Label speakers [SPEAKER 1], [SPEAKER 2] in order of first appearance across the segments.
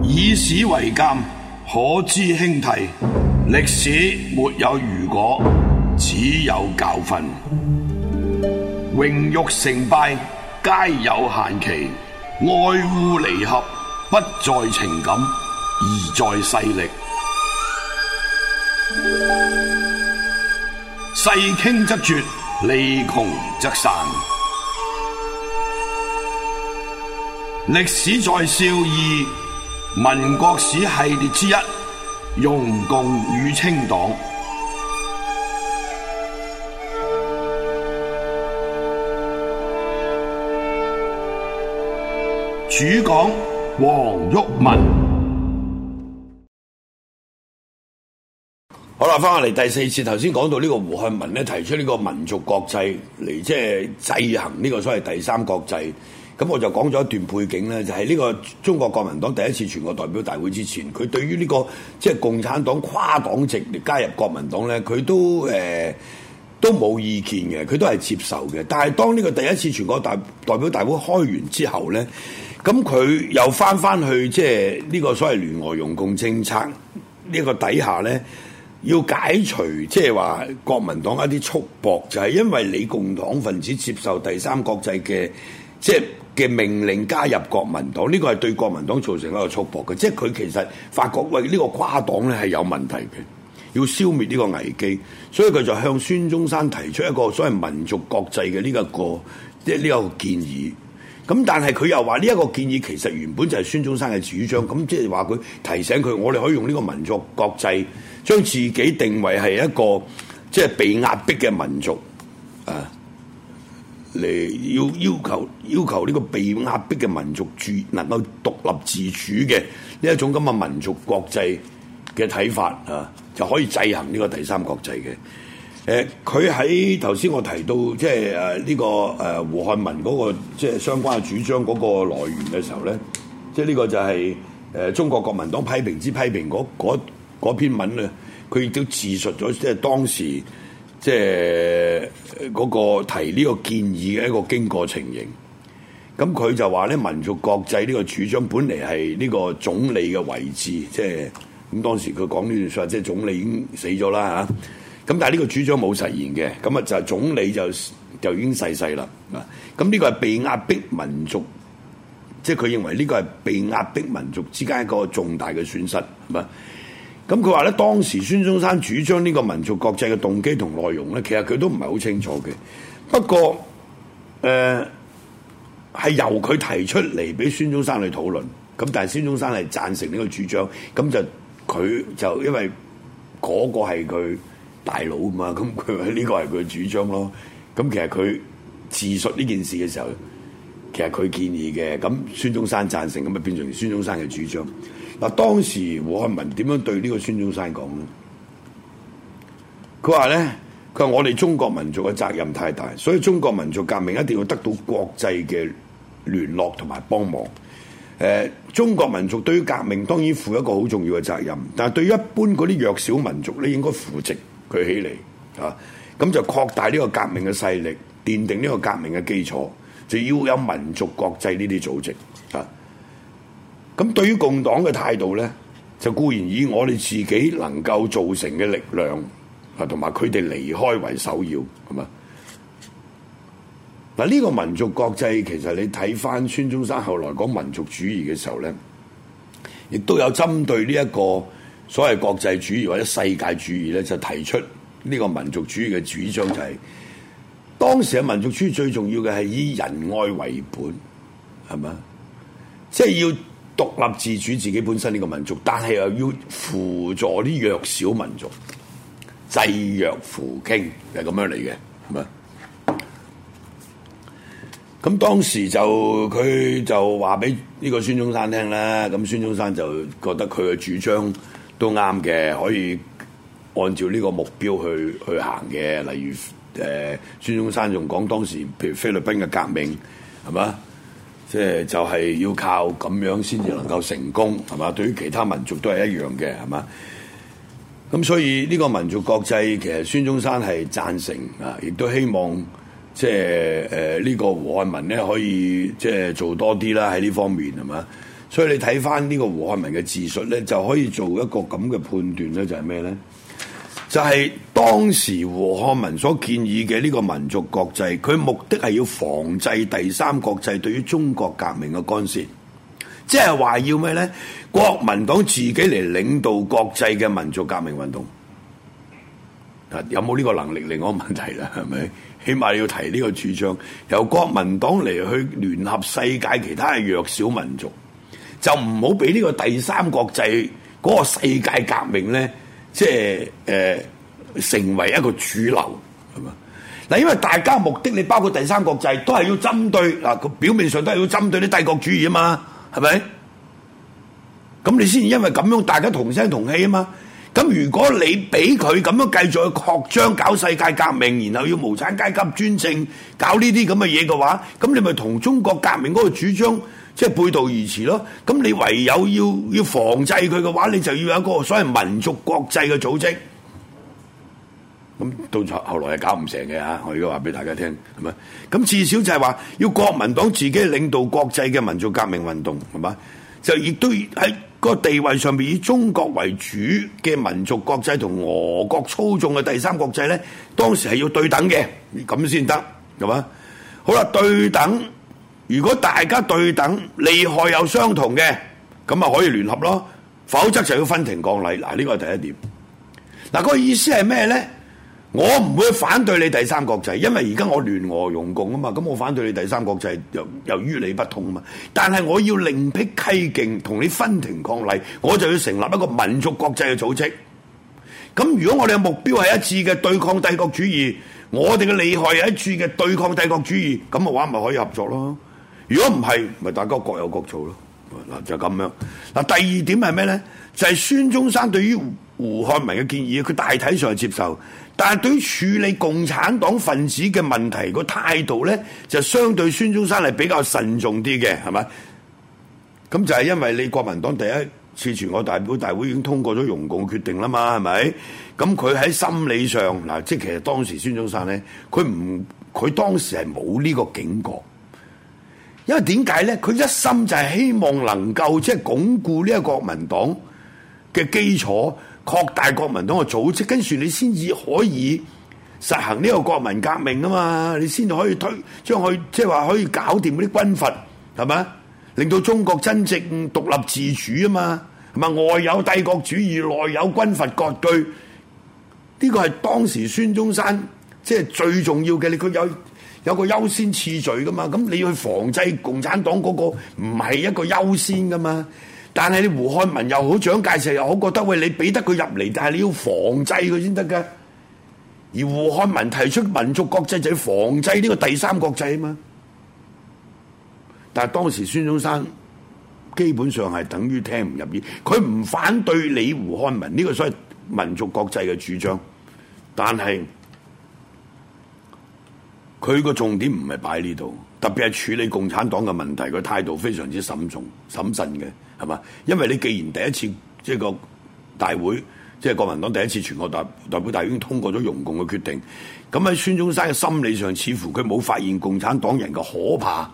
[SPEAKER 1] 以史為鑑，可知興替。歷史沒有如果，只有教訓。榮辱成敗皆有限期，愛惡離合不在情感，而在勢力。勢傾則絕，利窮則散。歷史在笑貳，民國史系列之一，容共與清黨。主講黃毓民。好啦，翻嚟第四次，頭先講到呢個胡漢民咧提出呢個民族國際嚟，即係制衡呢個所謂第三國際。咁我就講咗一段背景咧，就係呢個中國國民黨第一次全國代表大會之前，佢對於呢個即係共產黨跨黨籍嚟加入國民黨咧，佢都冇意見嘅，佢都係接受嘅。但係當呢個第一次全國代表大會開完之後咧，咁佢又翻去即係呢個所謂聯俄容共政策呢個底下咧，要解除即係話國民黨一啲束縛，就係因為你共黨分子接受第三國際嘅即係嘅命令加入國民黨，呢個係對國民黨造成一個束縛嘅，即係佢其實發覺喂，呢個跨黨咧係有問題嘅，要消滅呢個危機，所以佢就向孫中山提出一個所謂民族國際嘅呢一個即係呢個建議。咁但係佢又話呢一個建議其實原本就係孫中山嘅主張，咁即係話佢提醒佢，我哋可以用呢個民族國際將自己定為係一個即係被壓迫嘅民族啊，嚟要求呢個被壓迫嘅民族能夠獨立自主嘅呢一種咁嘅民族國際嘅睇法啊，就可以制衡呢個第三國際嘅。佢喺頭先我提到即係呢個胡漢民嗰個即係相關嘅主張嗰個來源嘅時候咧，即係呢個就係中國國民黨批評之批評嗰篇文咧，佢亦都自述咗即係當時即係嗰個提呢個建議嘅一個經過情形。咁佢就話咧，民族國際呢個主張本嚟係呢個總理嘅位置，即係咁當時佢講呢段説話，即係總理已經死咗啦嚇。咁但係呢個主張冇實現嘅，咁啊就係總理就已經逝啦。咁呢個係被壓迫民族，即係佢認為呢個係被壓迫民族之間一個重大嘅損失，係嘛？咁佢話咧，當時孫中山主張呢個民族國際嘅動機同內容咧，其實佢都唔係好清楚嘅。不過係由佢提出嚟俾孫中山去討論，咁但係孫中山係贊成呢個主張，咁就佢就因為嗰個係佢大佬啊嘛，咁佢話呢個係佢主張咯。咁其實佢自述呢件事嘅時候，其實佢建議嘅，咁孫中山贊成，咁啊變成孫中山嘅主張。嗱，當時胡漢民點樣對呢個孫中山講咧？佢話我哋中國民族嘅責任太大，所以中國民族革命一定要得到國際嘅聯絡同埋幫忙。中國民族對於革命當然負一個好重要嘅責任，但係對於一般嗰啲弱小民族咧，應該扶植佢起嚟啊，咁就擴大呢個革命嘅勢力，奠定呢個革命嘅基礎，就要有民族國際呢啲組織啊。咁對於共黨嘅態度咧，就固然以我哋自己能夠造成嘅力量啊，同埋佢哋離開為首要，係嘛？嗱，呢個民族國際其實你睇翻孫中山後來講民族主義嘅時候咧，亦都有針對呢一個所謂國際主義或者世界主義咧，就提出呢個民族主義嘅主張，就係當時嘅民族主義最重要嘅係以仁愛為本，係嘛？即係要獨立自主自己本身呢個民族，但係又要輔助啲弱小民族，濟弱扶傾，係咁樣嚟嘅，係嘛？咁當時佢就話俾呢個孫中山聽啦，咁孫中山就覺得佢嘅主張都啱嘅，可以按照呢個目標去行嘅。例如孫中山仲講當時譬如菲律賓嘅革命，係嘛？即係就係要靠咁樣先至能夠成功，係嘛？對於其他民族都係一樣嘅，係嘛？咁所以呢個民族國際其實孫中山係贊成啊，亦都希望即係呢個胡漢民咧可以即係做多啲啦喺呢方面，係嘛？ 所以你睇翻呢個胡漢民嘅自述咧，就可以做一個咁嘅判斷咧，就係咩咧？就係當時胡漢民所建議嘅呢個民族國際，佢目的係要防制第三國際對於中國革命嘅干涉，即係話要咩咧？國民黨自己嚟領導國際嘅民族革命運動。有冇呢個能力另外一個問題啦？係咪？起碼要提呢個主張，由國民黨嚟去聯合世界其他嘅弱小民族，就唔好俾呢個第三國際嗰個世界革命咧，即係成為一個主流，係嘛？嗱，因為大家目的，你包括第三國際都係要針對嗱，佢表面上都係要針對啲帝國主義啊嘛，係咪？咁你先因為咁樣大家同聲同氣啊嘛。咁如果你俾佢咁樣繼續去擴張搞世界革命，然後要無產階級專政，搞呢啲咁嘅嘢嘅話，咁你咪同中國革命嗰個主張即係背道而馳咯。咁你唯有要防制佢嘅話，你就要有一個所謂民族國際嘅組織。咁到後來係搞唔成嘅嚇，我而家話俾大家聽，係咪？咁至少就係話要國民黨自己領導國際嘅民族革命運動，係嘛？就亦都喺個地位上面以中國為主嘅民族國際同俄國操縱嘅第三國際咧，當時係要對等嘅，咁先得，係嘛？好啦，對等，如果大家對等，利害又相同嘅，咁啊可以聯合咯，否則就要分庭抗禮。嗱，呢個係第一點。嗱，個意思係咩咧？我唔會反對你第三國際，因為而家我聯俄容共啊嘛，咁我反對你第三國際由於理不通啊嘛。但係我要另闢蹊徑，同你分庭抗禮，我就要成立一個民族國際嘅組織。咁如果我哋嘅目標係一致嘅對抗帝國主義，我哋嘅利害係一致嘅對抗帝國主義，咁嘅話咪可以合作咯。如果唔係，咪大家各有各做咯。嗱，就咁樣。嗱，第二點係咩咧？就係孫中山對於胡漢民嘅建議，佢大體上係接受。但係對於處理共產黨分子嘅問題個態度咧，就相對孫中山係比較慎重啲嘅，係咪？咁就係因為你國民黨第一次全國代表大會已經通過咗容共決定啦嘛，係咪？咁佢喺心理上嗱，即係其實當時孫中山咧，佢當時係冇呢個警覺，因為點解咧？佢一心就係希望能夠即係鞏固呢個國民黨嘅基礎。擴大國民黨嘅組織，跟住你先至可以實行呢個國民革命啊嘛，你先至可以將佢即係話可以搞掂嗰啲軍閥，係咪？令到中國真正獨立自主啊嘛，係咪？外有帝國主義，內有軍閥割據，呢個係當時孫中山即係最重要嘅，佢有個優先次序噶嘛，咁你要去防制共產黨嗰個唔係一個優先噶嘛。但係你胡漢民又好，蔣介石又好，覺得喂，你俾得佢入嚟，但係你要防制佢先得㗎。而胡漢民提出民族國際就要防制呢個第三國際啊嘛。但係當時孫中山基本上係等於聽唔入耳，佢唔反對你胡漢民呢個所謂民族國際嘅主張，但係佢個重點唔係擺喺呢度，特別係處理共產黨嘅問題，佢態度非常之審慎嘅。係嘛？因為你既然第一次即係個大會，即係國民黨第一次全國代表大會已經通過咗容共嘅決定，咁喺孫中山嘅心理上，似乎佢冇發現共產黨人嘅可怕。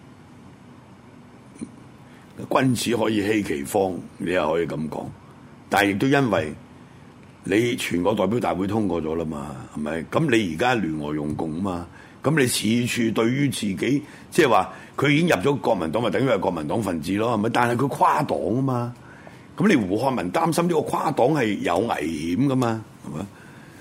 [SPEAKER 1] 君子可以欺其方，你又可以咁講，但係亦都因為你全國代表大會通過咗啦嘛，係咪？咁你而家聯俄容共啊嘛，咁你此處對於自己即係話。佢已經入咗國民黨，咪等於係國民黨分子咯，係咪？但係佢跨黨啊嘛，咁你胡漢民擔心呢個跨黨係有危險噶嘛，係咪？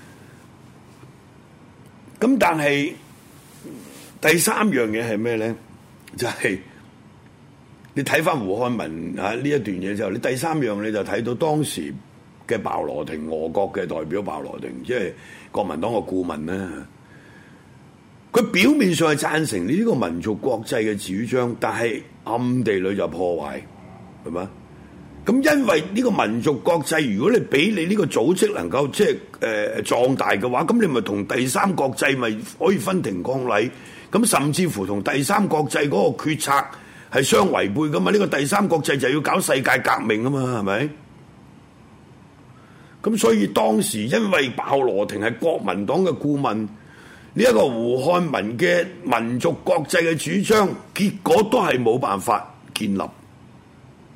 [SPEAKER 1] 咁但係第三樣嘢係咩咧？就係你睇翻胡漢民啊呢一段嘢之後，你第三樣你就睇到當時嘅鮑羅廷，俄國嘅代表鮑羅廷，即係國民黨嘅顧問咧。佢表面上係贊成你呢個民族國際嘅主張，但係暗地裏就破壞，係嘛？咁因為呢個民族國際，如果你俾你呢個組織能夠即係壯大嘅話，咁你咪同第三國際咪可以分庭抗禮，咁甚至乎同第三國際嗰個決策係相違背噶嘛？呢個第三國際就要搞世界革命啊嘛，係咪？咁所以當時因為鮑羅廷係國民黨嘅顧問。呢一個胡漢民嘅民族國際嘅主張，結果都係冇辦法建立。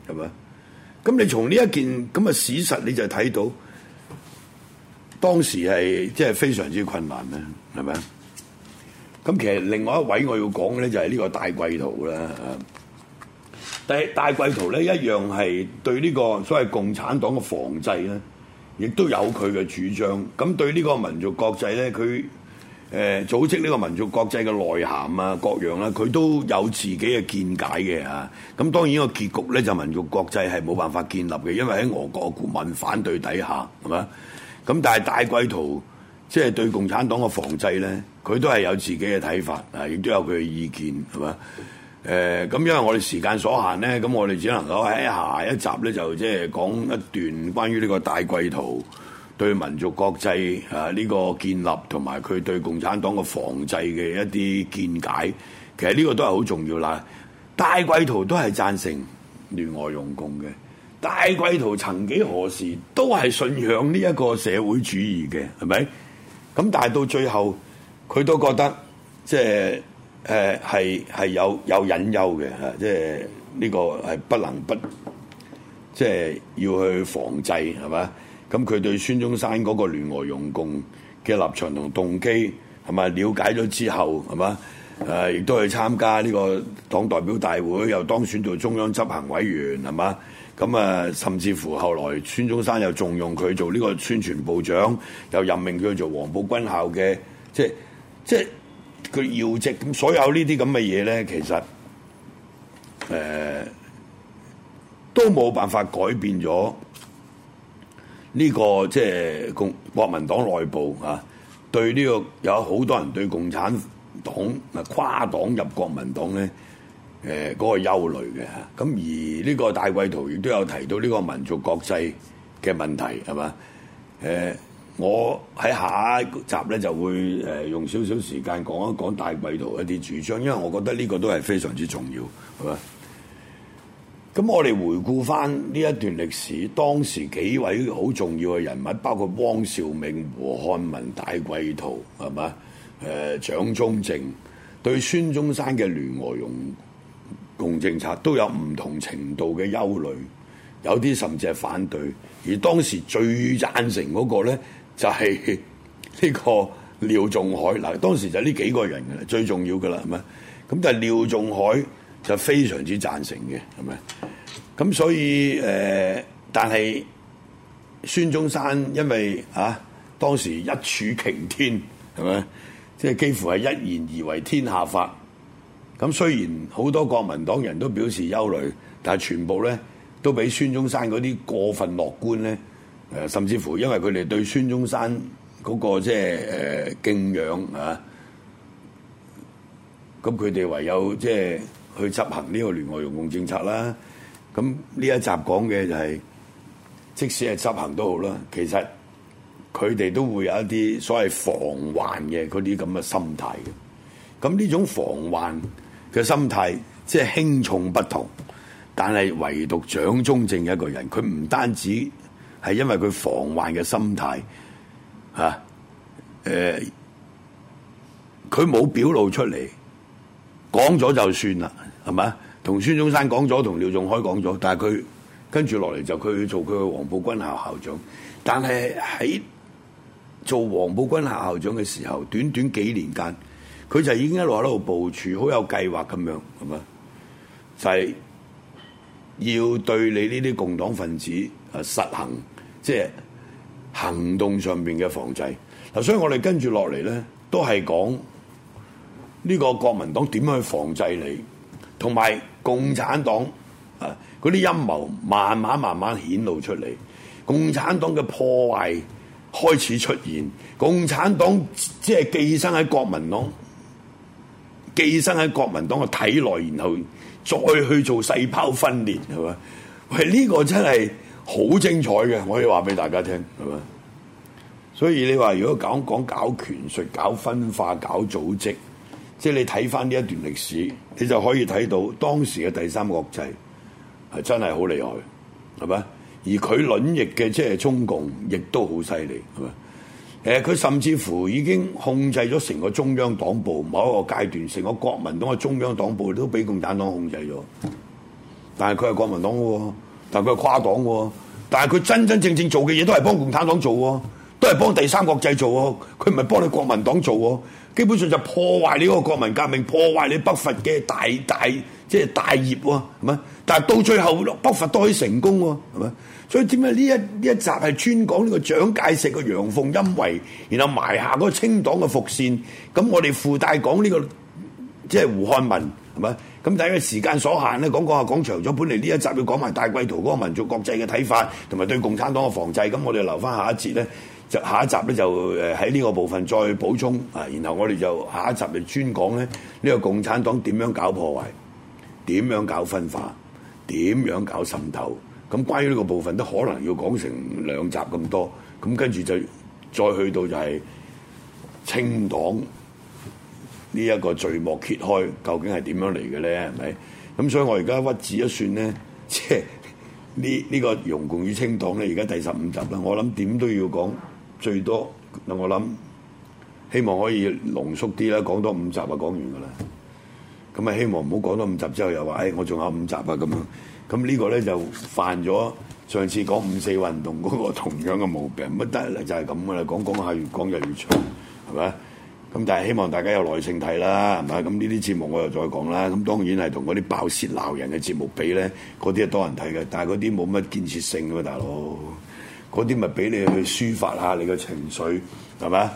[SPEAKER 1] 係咪？咁你從呢一件咁嘅事實，你就睇到當時係即係非常之困難啦，係咪？咁其實另外一位我要講嘅咧就係呢個戴季陶啦。戴季陶咧一樣係對呢個所謂共產黨嘅防制咧，亦都有佢嘅主張。咁對呢個民族國際咧，佢組織呢個民族國際嘅內涵啊各樣啦，佢都有自己嘅見解嘅嚇。咁當然個結局咧就民族國際係冇辦法建立嘅，因為喺俄國顧問反對底下係嘛。咁但係戴季陶即係對共產黨嘅防制咧，佢都係有自己嘅睇法啊，亦都有佢嘅意見係嘛。咁因為我哋時間所限咧，咁我哋只能夠喺下一集咧就即係講一段關於呢個戴季陶對民族國際呢個建立同埋佢對共產黨嘅防制嘅一啲見解。其實呢個都係好重要啦。戴季陶都係贊成聯俄容共嘅，戴季陶曾幾何時都係信仰呢一個社會主義嘅，係咪？咁但係到最後佢都覺得即係係有隱憂嘅嚇，即係呢個係不能不即係要去防制係嘛？咁佢對孫中山嗰個聯俄容共嘅立場同動機係咪了解咗之後係嘛？亦都去參加呢個黨代表大會，又當選做中央執行委員係嘛？咁甚至乎後來孫中山又重用佢做呢個宣傳部長，又任命佢做黃埔軍校嘅即係佢要職。咁所有呢啲咁嘅嘢咧，其實都冇辦法改變咗呢個即係國民黨內部啊，對呢個有好多人對共產黨跨黨入國民黨咧嗰個憂慮嘅嚇。咁而呢個戴季陶亦都有提到呢個民族國際嘅問題係嘛？我喺下一集咧就會用少少時間講一講戴季陶一啲主張，因為我覺得呢個都係非常之重要，係嘛？咁我哋回顧翻呢一段歷史，當時幾位好重要嘅人物，包括汪兆銘、胡漢民、戴季陶，係嘛？蔣中正對孫中山嘅聯俄容共政策都有唔同程度嘅憂慮，有啲甚至係反對。而當時最贊成嗰個咧，就係呢個廖仲愷。嗱，當時就呢幾個人嘅啦，最重要嘅啦，係咪？咁但係廖仲愷就非常之贊成嘅，係咪？咁所以但係孫中山因為當時一柱擎天，係咪？即係幾乎係一言而為天下法。咁雖然好多國民黨人都表示憂慮，但係全部咧都俾孫中山嗰啲過分樂觀咧，甚至乎因為佢哋對孫中山嗰個即係敬仰啊，咁佢哋唯有即係去執行呢個聯俄容共政策啦。咁呢一集講嘅就係，即使係執行都好啦，其實佢哋都會有一啲所謂防患嘅嗰啲咁嘅心態嘅。咁呢種防患嘅心態即係輕重不同，但係唯獨蔣中正一個人，佢唔單止係因為佢防患嘅心態佢冇表露出嚟，講咗就算啦，係咪？同孫中山講咗，同廖仲愷講咗，但係佢跟住落嚟就佢做佢嘅黃埔軍校校長。但係喺做黃埔軍校校長嘅時候，短短幾年間，佢就已經一路喺度部署，好有計劃咁樣，係咪？就係要對你呢啲共黨分子實行即係行動上邊嘅防制。嗱，所以我哋跟住落嚟咧，都係講呢個國民黨點樣去防制你，同埋共產黨嗰啲陰謀慢慢顯露出嚟，共產黨嘅破壞開始出現，共產黨即係寄生喺國民黨，寄生喺國民黨嘅體內，然後再去做細胞分裂，係嘛？喂，呢個真係好精彩嘅，我可以話俾大家聽，係嘛？所以你話如果搞權術、搞分化、搞組織，即係你睇翻呢一段歷史，你就可以睇到當時嘅第三國際係真係好厲害，係咪？而佢卵翼嘅即係中共，亦都好犀利，係咪？佢甚至乎已經控制咗成個中央黨部，某一個階段，成個國民黨嘅中央黨部都俾共產黨控制咗。 但係佢係國民黨喎，但係佢係跨黨喎，但係佢真真正正做嘅嘢都係幫共產黨做喎，都係幫第三國際做喎，佢唔係幫你國民黨做喎，基本上就破壞你嗰個國民革命，破壞你北伐嘅大即係大業喎，係咪？但係到最後北伐都可以成功喎，係咪？所以點解呢一集係專講呢個蔣介石嘅陽奉陰違，然後埋下嗰個清黨嘅伏線？咁我哋附帶講呢個即係胡漢民係咪？咁睇下時間所限咧，講長咗，本嚟呢一集要講埋戴季陶嗰個民族國際嘅睇法，同埋對共產黨嘅防制。咁我哋留翻下一節咧，就下一集咧就喺呢個部分再補充啊。然後我哋就下一集就專講咧呢個共產黨點樣搞破壞，點樣搞分化，點樣搞滲透。咁關於呢個部分都可能要講成2集咁多，咁跟住就再去到就係清黨呢一個序幕揭開，究竟係點樣嚟嘅咧？係咪？咁所以我而家屈指一算咧，即係呢個容共與清黨咧，而家第15集啦。我諗點都要講最多，我諗希望可以濃縮啲啦，講多5集就講完噶啦。咁啊，希望唔好講多5集之後又話，我仲有5集啊咁樣。咁呢個咧就犯咗上次講5·4運動嗰個同樣嘅毛病，乜得啦就係咁噶啦，講下越講就越長，係咪？咁但係希望大家有耐性睇啦，係咪？咁呢啲節目我又再講啦。咁當然係同嗰啲爆泄鬧人嘅節目比咧，嗰啲係多人睇嘅，但係嗰啲冇乜建設性㗎，大佬。嗰啲咪俾你去抒發下你嘅情緒，係咪？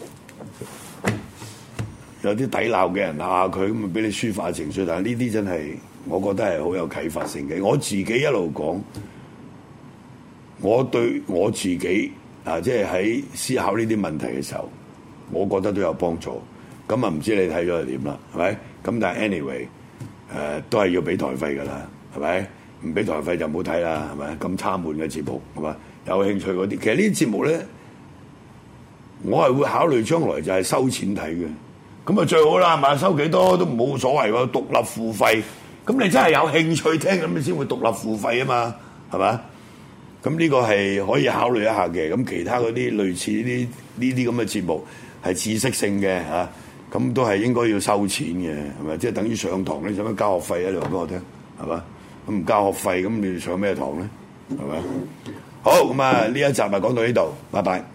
[SPEAKER 1] 有啲抵鬧嘅人嚇佢，咁咪俾你抒發下情緒。但係呢啲真係我覺得係好有啟發性嘅。我自己一路講，我對我自己即係喺思考呢啲問題嘅時候，我覺得都有幫助。咁啊，唔知你睇咗係點啦，係咪？咁但係 anyway，都係要俾台費㗎啦，係咪？唔俾台費就唔好睇啦，係咪？咁差悶嘅節目，係嘛？有興趣嗰啲，其實呢啲節目咧，我係會考慮將來就係收錢睇嘅。咁啊最好啦，係嘛？收幾多都冇所謂喎，獨立付費。咁你真係有興趣聽，咁你先會獨立付費啊嘛，係嘛？咁呢個係可以考慮一下嘅。咁其他嗰啲類似呢啲咁嘅節目係知識性嘅嚇，咁都係應該要收錢嘅，係咪？即係等於上堂，你使乜交學費啊？你話俾我聽，係嘛？咁唔交學費，咁你上咩堂咧？係咪？好，咁啊呢一集就講到呢度，拜拜。